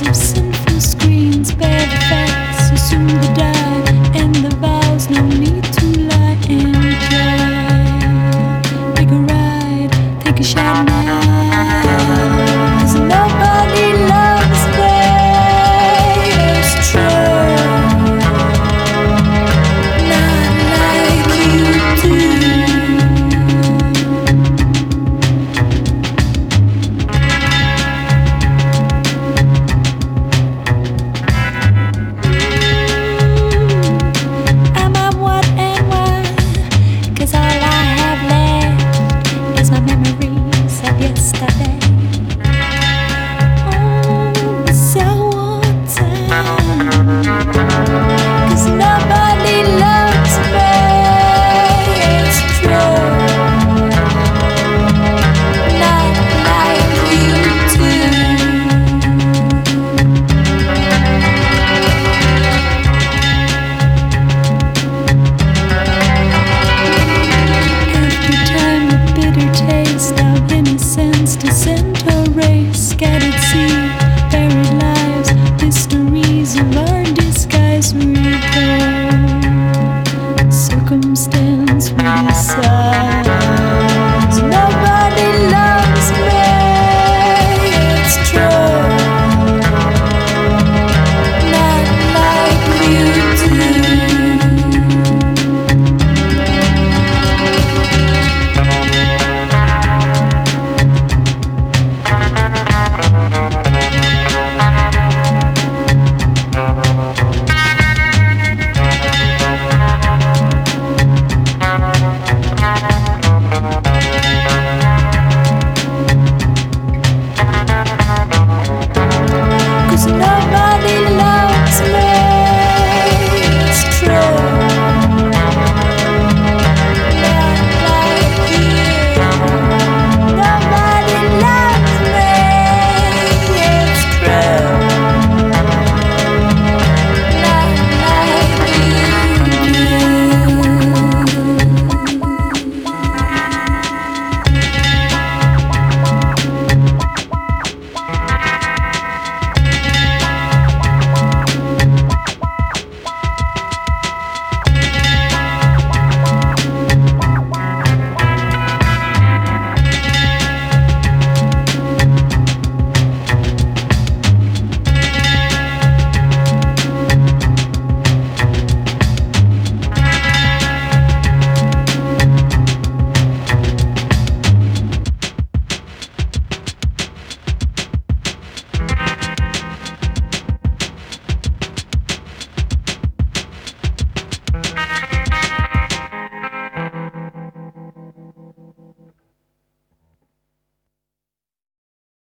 of sinful screens bear the facts, assume the die and the vows, no need to lie and try. Take a ride, take a shot now, 'cause nobody loves players true, not like you do. Yesterday, oh, sour time, 'cause nobody loves me, it's true, not like you do. After time, the bitter taste of innocence disintegrates, scattered seed, buried lives, mysteries of our disguise reveal. Circumstance we decide. Nobody loves me, it's true, not like you do. Nobody